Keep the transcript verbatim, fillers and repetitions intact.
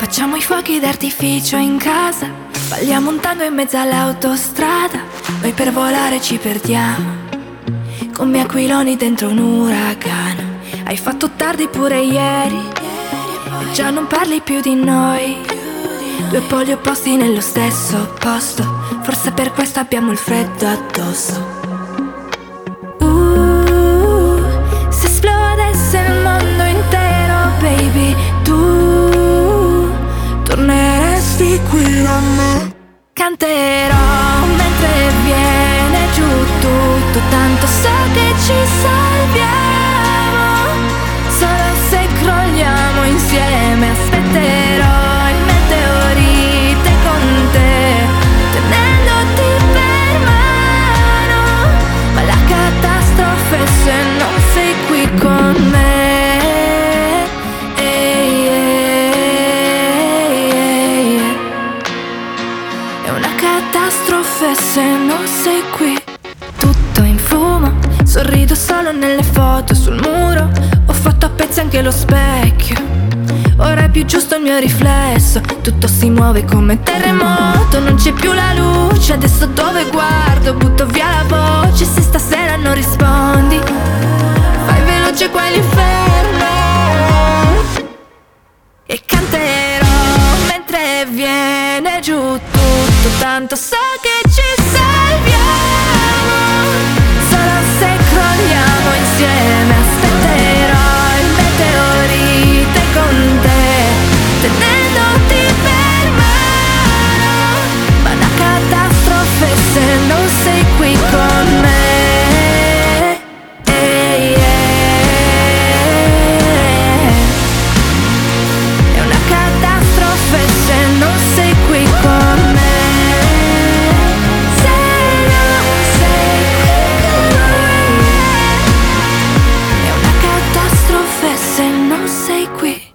Facciamo i fuochi d'artificio in casa, balliamo un tango in mezzo all'autostrada. Noi per volare ci perdiamo, come aquiloni dentro un uragano. Hai fatto tardi pure ieri, e già non parli più di noi. Due poli opposti nello stesso posto, forse per questo abbiamo il freddo addosso. Uh, se esplodesse il mondo intero, baby, tu torneresti qui da me. Canterò mentre viene giù tutto, tanto so che ci salviamo. Solo se crolliamo insieme, aspetterò il meteorite con te, tenendoti per mano. Ma la catastrofe è se non sei qui con me. Ehi, ehi, ehi, ehi. È una catastrofe se non sei qui. Tutto in fumo, sorrido solo nelle foto sul muro. Ho fatto a pezzi anche lo specchio, ora è più giusto il mio riflesso. Tutto si muove come terremoto, non c'è più la luce, adesso dove guardo butto via la voce. Se stasera non rispondi, fai veloce qua l'inferno. E canterò mentre viene giù tutto, tanto so che ci salviamo. Solo se crolliamo insieme, aspetterò il meteorite con te, tenendoti per mano. Ma la catastrofe se non sei qui con me. Ehi, ehi. È una catastrofe se non sei qui con me. Se non sei qui con me. È una catastrofe se non sei qui.